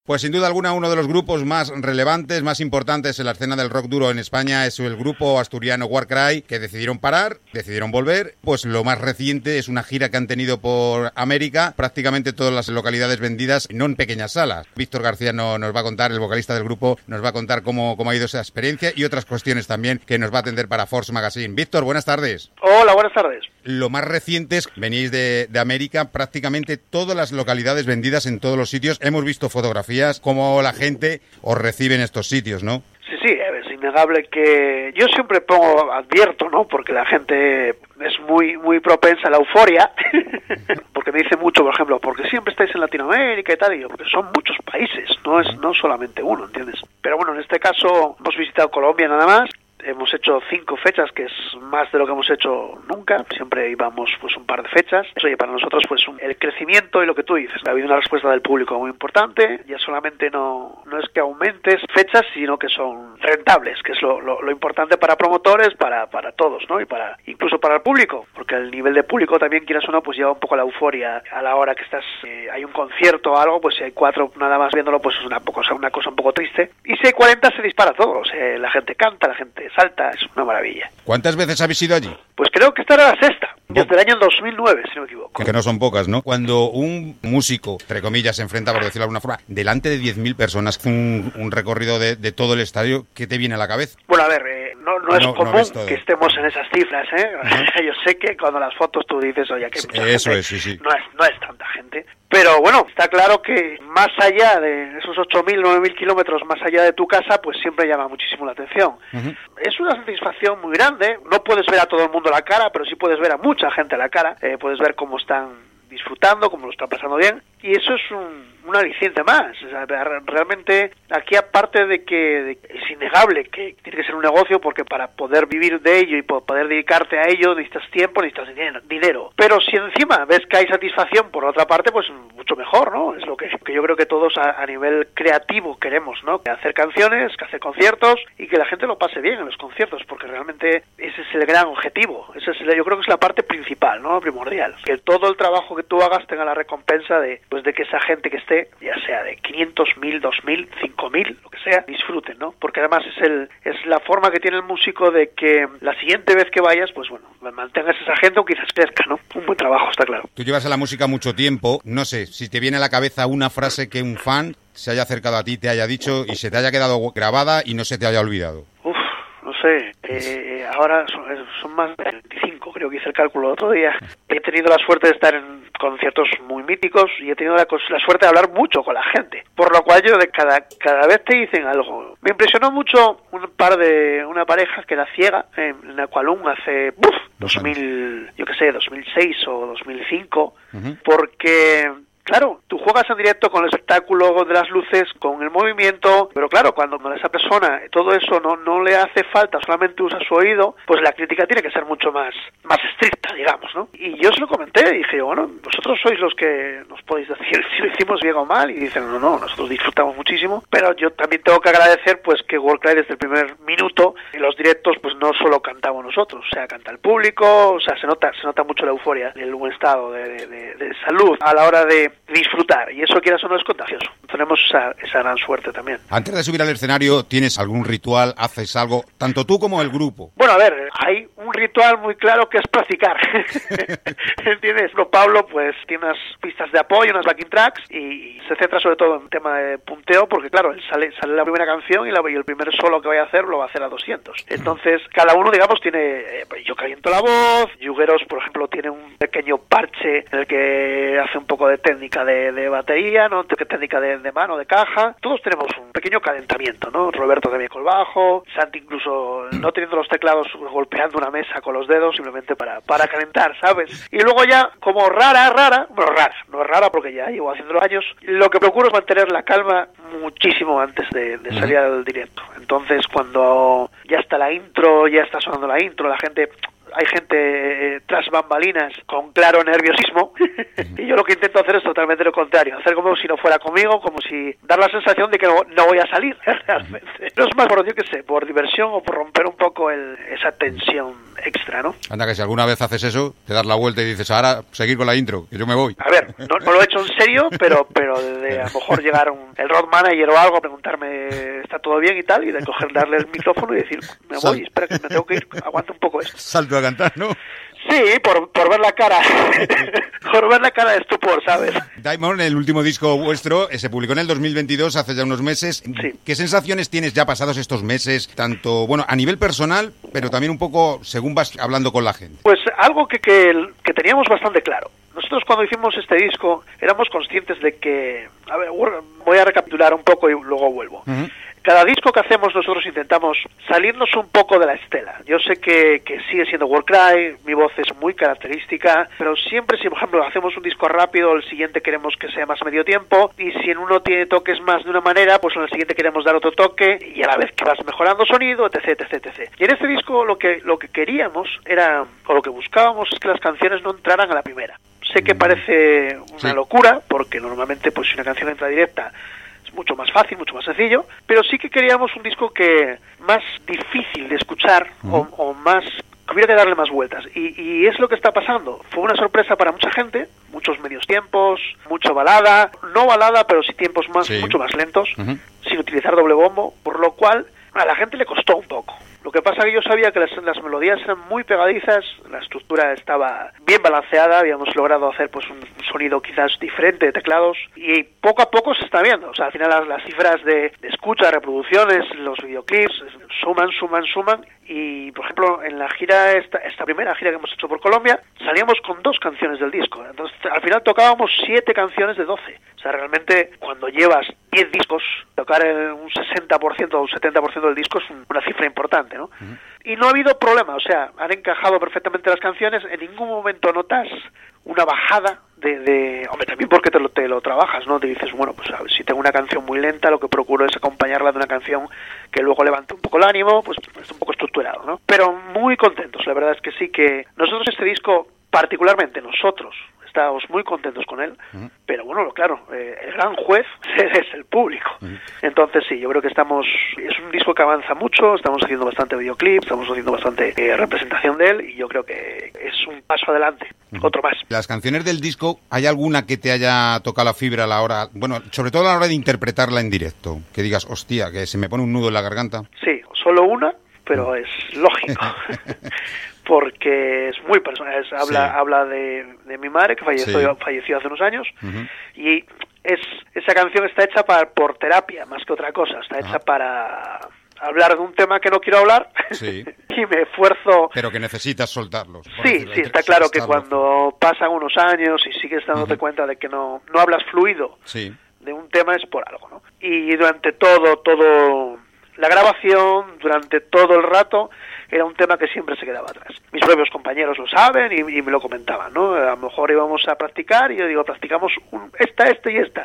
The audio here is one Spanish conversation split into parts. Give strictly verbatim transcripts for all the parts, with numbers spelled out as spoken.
Pues sin duda alguna uno de los grupos más relevantes, más importantes en la escena del rock duro en España es el grupo asturiano Warcry, que decidieron parar, decidieron volver. Pues lo más reciente es una gira que han tenido por América, prácticamente todas las localidades vendidas, no en pequeñas salas. Víctor García no, nos va a contar, el vocalista del grupo, nos va a contar cómo, cómo ha ido esa experiencia y otras cuestiones también que nos va a atender para Force Magazine. Víctor, buenas tardes. Hola, buenas tardes. Lo más reciente es, venís de, de América, prácticamente todas las localidades vendidas en todos los sitios. Hemos visto fotografías, cómo la gente os recibe en estos sitios, ¿no? Sí, sí, es innegable que yo siempre pongo, advierto, ¿no? Porque la gente es muy muy propensa a la euforia, porque me dice mucho, por ejemplo, porque siempre estáis en Latinoamérica y tal, y yo, porque son muchos países, no es no solamente uno, ¿entiendes? Pero bueno, en este caso hemos visitado Colombia nada más. Hemos hecho cinco fechas, que es más de lo que hemos hecho nunca. Siempre íbamos pues un par de fechas. Oye, para nosotros pues un, el crecimiento y lo que tú dices. Ha habido una respuesta del público muy importante. Ya solamente no no es que aumentes fechas, sino que son rentables, que es lo, lo, lo importante para promotores, para para todos, ¿no? Y para incluso para el público, porque el nivel de público también, quieras o no, pues lleva un poco la euforia a la hora que estás, eh, hay un concierto o algo, pues si hay cuatro nada más viéndolo, pues es una cosa, una cosa un poco triste. Y si hay cuarenta se dispara todo. O sea, la gente canta, la gente salta, es una maravilla. ¿Cuántas veces habéis ido allí? Pues creo que esta era la sexta, desde el año dos mil nueve, si no me equivoco. Que no son pocas, ¿no? Cuando un músico, entre comillas, se enfrenta, por decirlo de alguna forma, delante de diez mil personas, un, un recorrido de, de todo el estadio, ¿qué te viene a la cabeza? Bueno, a ver, eh, no, no es no, común no que estemos en esas cifras, ¿eh? Uh-huh. Yo sé que cuando las fotos tú dices, oye, que mucha Eso gente, es, sí, sí. No es, no es tanta gente. Pero bueno, está claro que más allá de esos ocho mil, nueve mil kilómetros más allá de tu casa, pues siempre llama muchísimo la atención. Uh-huh. Es una satisfacción muy grande. No puedes ver a todo el mundo la cara, pero sí puedes ver a mucha gente a la cara. Eh, puedes ver cómo están disfrutando, cómo lo están pasando bien. Y eso es un, un aliciente más. O sea, realmente aquí, aparte de que de, es innegable que tiene que ser un negocio, porque para poder vivir de ello y poder dedicarte a ello necesitas tiempo, necesitas dinero. Pero si encima ves que hay satisfacción por otra parte, pues mucho mejor, ¿no? Es lo que, que yo creo que todos a, a nivel creativo queremos, ¿no? Que hacer canciones, que hacer conciertos y que la gente lo pase bien en los conciertos, porque realmente ese es el gran objetivo. Ese es, yo creo que es la parte principal, ¿no? Primordial. Que todo el trabajo que tú hagas tenga la recompensa de pues de que esa gente que esté, ya sea de quinientos, mil, dos mil, cinco mil, lo que sea, disfruten, ¿no? Porque además es el es la forma que tiene el músico de que la siguiente vez que vayas, pues bueno, mantengas esa gente o quizás crezca, ¿no? Un buen trabajo, está claro. Tú llevas a la música mucho tiempo, no sé, si te viene a la cabeza una frase que un fan se haya acercado a ti, te haya dicho y se te haya quedado grabada y no se te haya olvidado. Uf, no sé, eh, ahora son, son más de veinticinco, creo que hice el cálculo el otro día. He tenido la suerte de estar en conciertos muy míticos y he tenido la, la suerte de hablar mucho con la gente, por lo cual yo de cada cada vez te dicen algo. Me impresionó mucho un par de una pareja que era ciega en Aqualung hace uf, dos mil, yo qué sé, dos mil seis o dos mil cinco, uh-huh. Porque claro, tú juegas en directo con el espectáculo de las luces, con el movimiento, pero claro, cuando a esa persona todo eso no no le hace falta, solamente usa su oído, pues la crítica tiene que ser mucho más más estricta, digamos, ¿no? Y yo se lo comenté, dije, bueno, vosotros sois los que nos podéis decir si lo hicimos bien o mal, y dicen, no, no, nosotros disfrutamos muchísimo, pero yo también tengo que agradecer, pues, que Warcry desde el primer minuto, en los directos, pues no solo cantamos nosotros, o sea, canta el público, o sea, se nota se nota mucho la euforia, el buen estado de, de, de salud a la hora de disfrutar, y eso, quieras o no, es contagioso. Tenemos esa, esa gran suerte también. Antes de subir al escenario, ¿tienes algún ritual? ¿Haces algo? Tanto tú como el grupo. Bueno, a ver, hay un ritual muy claro que es practicar. ¿Entiendes? Pablo, pues, tiene unas pistas de apoyo, unas backing tracks, y se centra sobre todo en tema de punteo, porque claro, él sale, sale la primera canción y, la, y el primer solo que vaya a hacer lo va a hacer a doscientos. Entonces, cada uno, digamos, tiene, eh, yo caliento la voz, Yugueros, por ejemplo, tiene un pequeño parche en el que hace un poco de técnica de, de batería, ¿no? Técnica de, de mano, de caja. Todos tenemos un pequeño calentamiento, ¿no? Roberto también con el bajo, Santi incluso no teniendo los teclados golpeando una mesa con los dedos simplemente para, para calentar, ¿sabes? Y luego ya, como rara, rara, bueno, rara, no es rara porque ya llevo haciendo años, lo que procuro es mantener la calma muchísimo antes de, de salir al directo. Entonces, cuando ya está la intro, ya está sonando la intro, la gente... Hay gente eh, tras bambalinas con claro nerviosismo y yo lo que intento hacer es totalmente lo contrario, hacer como si no fuera conmigo, como si dar la sensación de que no, no voy a salir realmente. No es más por, yo qué sé, por diversión o por romper un poco el, esa tensión extra, ¿no? Anda, que si alguna vez haces eso, te das la vuelta y dices, ahora seguir con la intro, que yo me voy. A ver, no, no lo he hecho en serio, pero pero de a lo mejor llegar un, el road manager o algo a preguntarme, ¿está todo bien y tal? Y de coger, darle el micrófono y decir, me voy, Sal... espera que me tengo que ir, aguanta un poco esto. Salto a cantar, ¿no? Sí, por, por ver la cara, por ver la cara de estupor, ¿sabes? Diamond, el último disco vuestro, se publicó en el dos mil veintidós, hace ya unos meses. Sí. ¿Qué sensaciones tienes ya pasados estos meses, tanto, bueno, a nivel personal, pero también un poco según vas hablando con la gente? Pues algo que, que, que teníamos bastante claro. Nosotros cuando hicimos este disco éramos conscientes de que, a ver, voy a recapitular un poco y luego vuelvo. Uh-huh. Cada disco que hacemos nosotros intentamos salirnos un poco de la estela. Yo sé que, que sigue siendo Warcry, mi voz es muy característica, pero siempre si, por ejemplo, hacemos un disco rápido, el siguiente queremos que sea más medio tiempo, y si en uno tiene toques más de una manera, pues en el siguiente queremos dar otro toque, y a la vez que vas mejorando sonido, etc, etc, etcétera. Y en este disco lo que, lo que queríamos era, o lo que buscábamos, es que las canciones no entraran a la primera. Sé que parece una sí. locura, porque normalmente pues si una canción entra directa es mucho más fácil, mucho más sencillo, pero sí que queríamos un disco que más difícil de escuchar uh-huh. o, o más que hubiera que darle más vueltas. Y, y es lo que está pasando. Fue una sorpresa para mucha gente, muchos medios tiempos, mucha balada, no balada, pero sí tiempos más sí. mucho más lentos, uh-huh. sin utilizar doble bombo, por lo cual a la gente le costó un poco. Lo que pasa es que yo sabía que las, las melodías eran muy pegadizas, la estructura estaba bien balanceada, habíamos logrado hacer pues un, un sonido quizás diferente de teclados y poco a poco se está viendo. O sea, al final las, las cifras de, de escucha, reproducciones, los videoclips suman, suman, suman y, por ejemplo, en la gira, esta, esta primera gira que hemos hecho por Colombia, salíamos con dos canciones del disco. Entonces, al final tocábamos siete canciones de doce. O sea, realmente, cuando llevas diez discos, tocar un sesenta por ciento o un setenta por ciento del disco es un, una cifra importante, ¿no? Uh-huh. Y no ha habido problema, o sea, han encajado perfectamente las canciones, en ningún momento notas una bajada de, de... Hombre, también porque te lo, te lo trabajas, ¿no? Te dices, bueno, pues a ver, si tengo una canción muy lenta, lo que procuro es acompañarla de una canción que luego levante un poco el ánimo, pues está un poco estructurado, ¿no? Pero muy contentos, la verdad es que sí que... Nosotros este disco, particularmente nosotros, estábamos muy contentos con él, uh-huh. pero bueno, claro, eh, el gran juez es el público. Uh-huh. Entonces sí, yo creo que estamos, es un disco que avanza mucho, estamos haciendo bastante videoclip, estamos haciendo bastante eh, representación de él y yo creo que es un paso adelante, uh-huh. otro más. Las canciones del disco, ¿hay alguna que te haya tocado la fibra a la hora, bueno, sobre todo a la hora de interpretarla en directo? Que digas, hostia, que se me pone un nudo en la garganta. Sí, solo una, pero uh-huh. es lógico. Porque es muy personal, es, habla sí. habla de, de mi madre que falleció, sí. falleció hace unos años uh-huh. y es esa canción está hecha para, por terapia más que otra cosa, está hecha uh-huh. para hablar de un tema que no quiero hablar sí. y me esfuerzo... Pero que necesitas soltarlos. Sí, decirlo. sí, está claro que cuando pasan unos años y sigues dándote uh-huh. cuenta de que no, no hablas fluido sí. de un tema es por algo, ¿no? Y durante todo, todo la grabación, durante todo el rato... era un tema que siempre se quedaba atrás. Mis propios compañeros lo saben y, y me lo comentaban, ¿no? A lo mejor íbamos a practicar y yo digo, practicamos un, esta, esta y esta.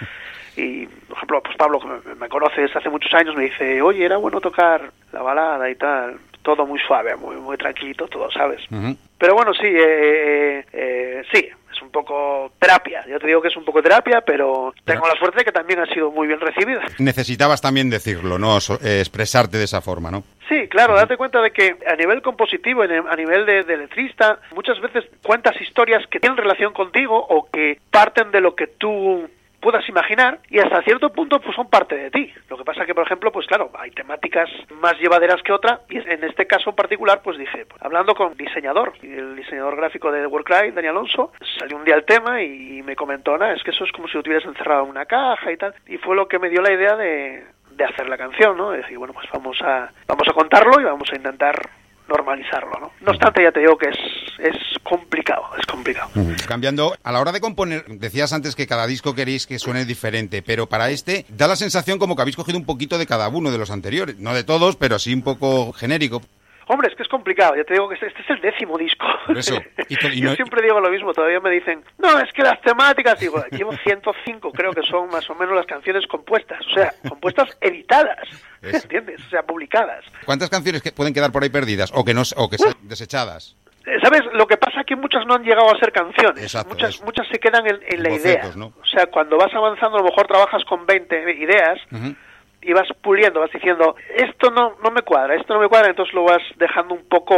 Y, por ejemplo, pues Pablo, que me, me conoce desde hace muchos años, me dice, oye, era bueno tocar la balada y tal. Todo muy suave, muy muy tranquilito, todo, ¿sabes? Uh-huh. Pero bueno, sí, eh, eh, sí, es un poco terapia. Yo te digo que es un poco terapia, pero tengo pero... la suerte de que también ha sido muy bien recibida. Necesitabas también decirlo, ¿no? Eh, expresarte de esa forma, ¿no? Sí, claro, date cuenta de que a nivel compositivo, a nivel de, de letrista, muchas veces cuentas historias que tienen relación contigo o que parten de lo que tú puedas imaginar y hasta cierto punto pues son parte de ti. Lo que pasa que, por ejemplo, pues claro, hay temáticas más llevaderas que otra y en este caso en particular, pues dije, pues, hablando con diseñador, el diseñador gráfico de Warcry, Dani Alonso, salió un día el tema y me comentó, nah, es que eso es como si lo tuvieras encerrado en una caja y tal, y fue lo que me dio la idea de, de hacer la canción, ¿no? Y dije, bueno, pues vamos a, vamos a contarlo y vamos a intentar normalizarlo, ¿no? No obstante, ya te digo que es, es complicado, es complicado. Uh-huh. Cambiando, a la hora de componer, decías antes que cada disco queréis que suene diferente, pero para este da la sensación como que habéis cogido un poquito de cada uno de los anteriores, no de todos, pero sí un poco genérico. Hombre, es que es complicado, ya te digo que este, este es el décimo disco. Por eso. Y to, y no... Yo siempre digo lo mismo, todavía me dicen, no, es que las temáticas, digo, llevo ciento cinco, creo que son más o menos las canciones compuestas, o sea, compuestas editadas, eso. ¿Entiendes? O sea, publicadas. ¿Cuántas canciones que pueden quedar por ahí perdidas o que no o que sean desechadas? ¿Sabes? Lo que pasa es que muchas no han llegado a ser canciones. Exacto, muchas eso. muchas se quedan en, en la bocetos, idea. ¿no? O sea, cuando vas avanzando, a lo mejor trabajas con veinte ideas, uh-huh. y vas puliendo, vas diciendo, esto no no me cuadra, esto no me cuadra, entonces lo vas dejando un poco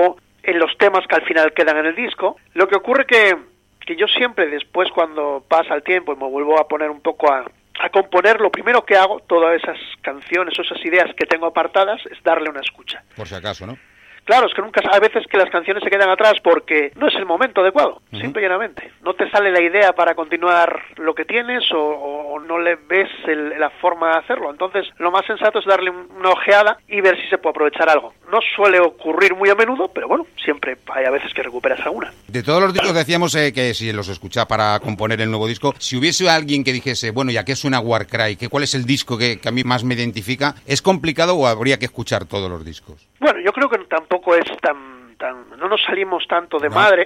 en los temas que al final quedan en el disco. Lo que ocurre que, que yo siempre, después cuando pasa el tiempo y me vuelvo a poner un poco a, a componer, lo primero que hago, todas esas canciones o esas ideas que tengo apartadas, es darle una escucha. Por si acaso, ¿no? Claro, es que nunca, hay veces que las canciones se quedan atrás porque no es el momento adecuado, uh-huh. simple y llanamente. No te sale la idea para continuar lo que tienes o, o no le ves el, la forma de hacerlo. Entonces, lo más sensato es darle una ojeada y ver si se puede aprovechar algo. No suele ocurrir muy a menudo, pero bueno, siempre hay a veces que recuperas alguna. De todos los discos decíamos eh, que si los escucha para componer el nuevo disco, si hubiese alguien que dijese, bueno, ¿y a qué suena Warcry? ¿Qué, ¿Cuál es el disco que, que a mí más me identifica? ¿Es complicado o habría que escuchar todos los discos? Bueno, yo creo que tampoco es tan, tan no nos salimos tanto de no. madre.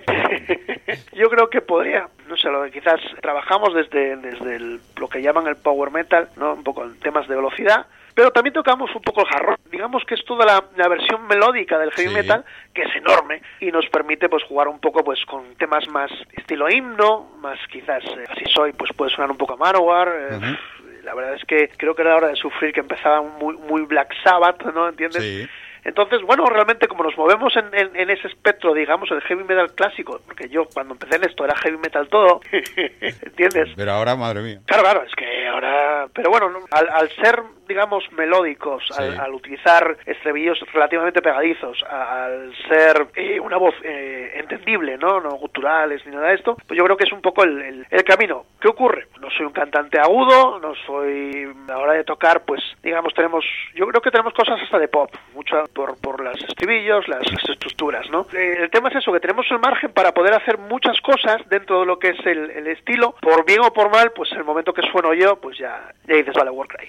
Yo creo que podría, no sé, lo que quizás trabajamos desde desde el, lo que llaman el power metal, no, un poco en temas de velocidad, pero también tocamos un poco el hard rock. Digamos que es toda la, la versión melódica del heavy sí. metal, que es enorme y nos permite pues jugar un poco pues con temas más estilo himno, más quizás eh, Así Soy, pues puede sonar un poco a Manowar. Eh, uh-huh. La verdad es que creo que era la hora de sufrir, que empezaba muy muy Black Sabbath, ¿no? ¿Entiendes? Sí. Entonces, bueno, realmente como nos movemos en, en, en ese espectro, digamos, el heavy metal clásico, porque yo cuando empecé en esto era heavy metal todo, ¿entiendes? Pero ahora, madre mía. Claro, claro, es que ahora... Pero bueno, ¿no? al, al ser, digamos, melódicos, sí. al, al utilizar estribillos relativamente pegadizos, a, al ser eh, una voz eh, entendible, ¿no? No guturales ni nada de esto, pues yo creo que es un poco el, el, el camino. ¿Qué ocurre? No soy un cantante agudo, no soy... A la hora de tocar, pues, digamos, tenemos... Yo creo que tenemos cosas hasta de pop, mucho... Por, por los estribillos, las, las estructuras, ¿no? Eh, el tema es eso, que tenemos el margen para poder hacer muchas cosas dentro de lo que es el, el estilo, por bien o por mal, pues el momento que sueno yo, pues ya, ya dices, vale, Warcry.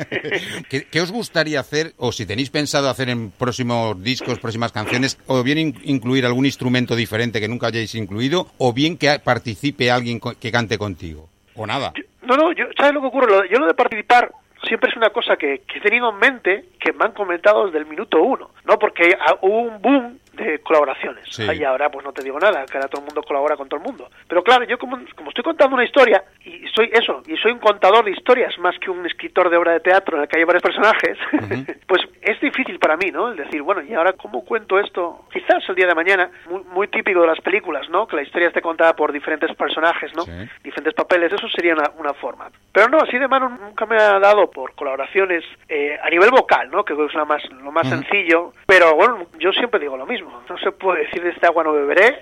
¿Qué, ¿Qué os gustaría hacer, o si tenéis pensado hacer en próximos discos, próximas canciones, o bien in, incluir algún instrumento diferente que nunca hayáis incluido, o bien que participe alguien que cante contigo? ¿O nada? Yo, no, no, yo, ¿sabes lo que ocurre? Yo lo de participar siempre es una cosa que, que he tenido en mente, que me han comentado desde el minuto uno, ¿no? Porque hubo un boom de colaboraciones. Sí. Y ahora pues no te digo nada, que ahora todo el mundo colabora con todo el mundo. Pero claro, yo como, como estoy contando una historia, y soy eso, y soy un contador de historias más que un escritor de obra de teatro en el que hay varios personajes, uh-huh. pues es difícil para mí, ¿no? El decir, bueno, ¿y ahora cómo cuento esto? Quizás el día de mañana, muy, muy típico de las películas, ¿no? Que la historia esté contada por diferentes personajes, ¿no? Sí. Diferentes papeles, eso sería una, una forma. Pero no, así de mano nunca me ha dado por colaboraciones eh, a nivel vocal, ¿no? Que es lo más, lo más uh-huh. sencillo. Pero bueno, yo siempre digo lo mismo. No se puede decir de esta agua no beberé,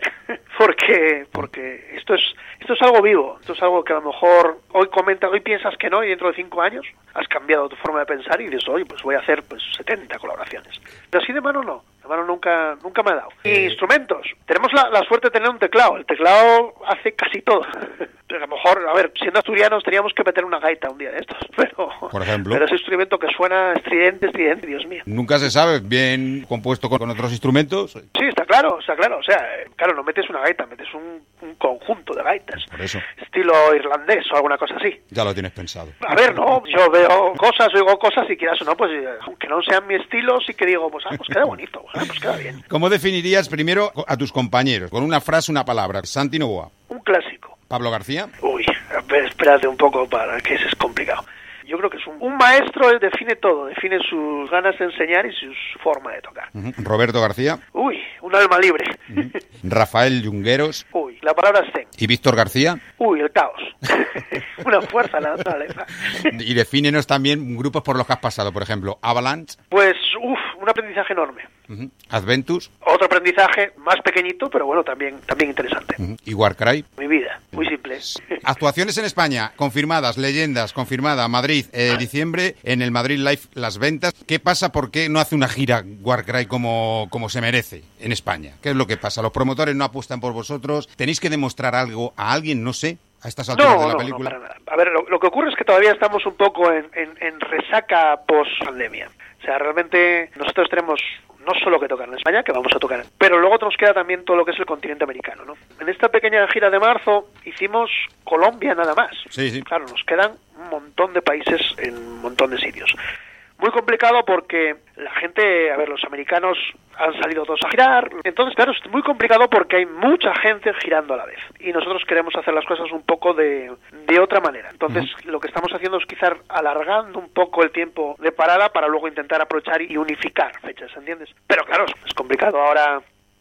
porque porque esto es esto es algo vivo, esto es algo que a lo mejor hoy comentas, hoy piensas que no, y dentro de cinco años has cambiado tu forma de pensar y dices, oye, pues voy a hacer pues setenta colaboraciones. Pero así de mano no, de mano nunca nunca me ha dado. Y instrumentos, tenemos la, la suerte de tener un teclado, el teclado hace casi todo. A lo mejor, a ver, siendo asturianos teníamos que meter una gaita un día de estos, pero, por ejemplo, pero ese instrumento que suena estridente, estridente, Dios mío. Nunca se sabe, bien compuesto con, con otros instrumentos. Sí, está claro, está claro, o sea, claro, no metes una gaita, metes un, un conjunto de gaitas. Por eso. Estilo irlandés o alguna cosa así. Ya lo tienes pensado. A ver, no, yo veo cosas, oigo cosas y quieras o no, pues aunque no sean mi estilo, sí que digo, pues, ah, pues queda bonito, pues, ah, pues queda bien. ¿Cómo definirías primero a tus compañeros? Con una frase, una palabra. Santi Novoa. Un clásico. Pablo García. Uy, a ver, espérate un poco, para que ese es complicado. Yo creo que es un, un maestro, él define todo, define sus ganas de enseñar y su forma de tocar. Uh-huh. Roberto García. Uy, un alma libre. Uh-huh. Rafael Yungueros. Uy, la palabra es zen. ¿Y Víctor García? Uy, el caos. Una fuerza la naturaleza. Y defínenos también grupos por los que has pasado, por ejemplo, Avalanche. Pues, uff, un aprendizaje enorme. Uh-huh. Adventus. Otro aprendizaje más pequeñito, pero bueno, también también interesante. Uh-huh. ¿Y Warcry? Mi vida, muy simple. Actuaciones en España, confirmadas, leyendas, confirmada, Madrid, eh, diciembre, en el Madrid Live Las Ventas. ¿Qué pasa? ¿Por qué no hace una gira Warcry como, como se merece en España? ¿Qué es lo que pasa? ¿Los promotores no apuestan por vosotros? ¿Tenéis que demostrar algo a alguien? No sé. A estas alturas no, de la no, película. No, para nada. A ver, lo, lo que ocurre es que todavía estamos un poco en, en, en resaca post-pandemia. O sea, realmente nosotros tenemos no solo que tocar en España, que vamos a tocar, pero luego nos queda también todo lo que es el continente americano, ¿no? En esta pequeña gira de marzo hicimos Colombia nada más. Sí, sí. Claro, nos quedan un montón de países en un montón de sitios. Muy complicado porque la gente, a ver, los americanos han salido todos a girar, entonces claro, es muy complicado porque hay mucha gente girando a la vez y nosotros queremos hacer las cosas un poco de, de otra manera. Entonces uh-huh. lo que estamos haciendo es quizás alargando un poco el tiempo de parada para luego intentar aprovechar y unificar fechas, ¿entiendes? Pero claro, es complicado ahora.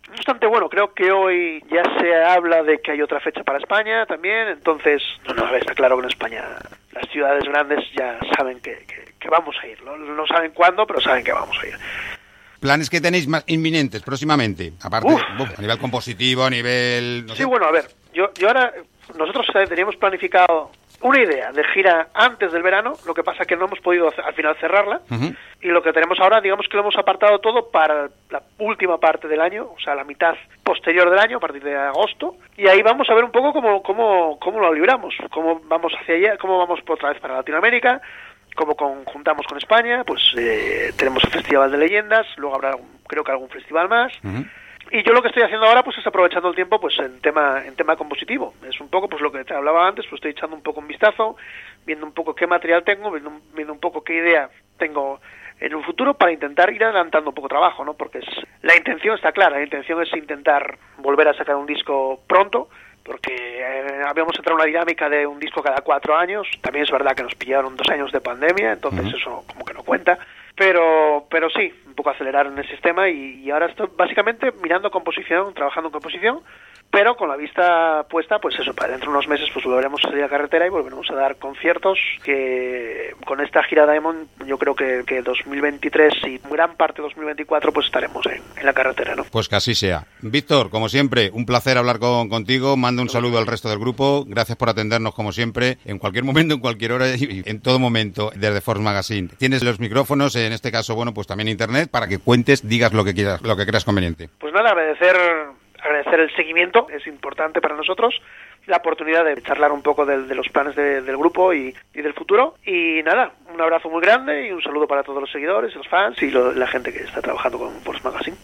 No obstante, bueno, creo que hoy ya se habla de que hay otra fecha para España también, entonces, no, no, está claro que en España las ciudades grandes ya saben que, que, que vamos a ir, ¿no? No saben cuándo, pero saben que vamos a ir. ¿Planes que tenéis más inminentes próximamente? Aparte, uf, uf, a nivel compositivo, a nivel... No sí, sé. bueno, a ver, yo, yo ahora, nosotros teníamos planificado una idea de gira antes del verano, lo que pasa que no hemos podido al final cerrarla, uh-huh. y lo que tenemos ahora, digamos que lo hemos apartado todo para la última parte del año, o sea, la mitad posterior del año, a partir de agosto, y ahí vamos a ver un poco cómo, cómo, cómo lo libramos, cómo vamos hacia allá, cómo vamos por otra vez para Latinoamérica, cómo conjuntamos con España, pues eh, tenemos el Festival de Leyendas, luego habrá creo que algún festival más, uh-huh. Y yo lo que estoy haciendo ahora pues es aprovechando el tiempo pues en tema en tema compositivo. Es un poco pues lo que te hablaba antes, pues estoy echando un poco un vistazo, viendo un poco qué material tengo, viendo, viendo un poco qué idea tengo en un futuro para intentar ir adelantando un poco trabajo, ¿no? Porque es, la intención está clara, la intención es intentar volver a sacar un disco pronto, porque eh, habíamos entrado en una dinámica de un disco cada cuatro años. También es verdad que nos pillaron dos años de pandemia, entonces uh-huh. eso como que no cuenta. Pero pero sí, un poco acelerar en el sistema y, y ahora estoy básicamente mirando composición, trabajando en composición, pero con la vista puesta, pues eso, para dentro de unos meses pues volveremos a salir a carretera y volveremos a dar conciertos que con esta gira Diamond yo creo que, que dos mil veintitrés y gran parte de dos mil veinticuatro pues estaremos en, en la carretera, ¿no? Pues que así sea. Víctor, como siempre, un placer hablar con, contigo, mando un saludo al resto del grupo, gracias por atendernos como siempre, en cualquier momento, en cualquier hora y en todo momento desde Force Magazine. Tienes los micrófonos, en este caso, bueno, pues también internet, para que cuentes, digas lo que quieras, lo que creas conveniente. Pues nada, agradecer... agradecer el seguimiento, es importante para nosotros, la oportunidad de charlar un poco de, de los planes de, del grupo y, y del futuro. Y nada, un abrazo muy grande y un saludo para todos los seguidores, los fans y lo, la gente que está trabajando con Force Magazine.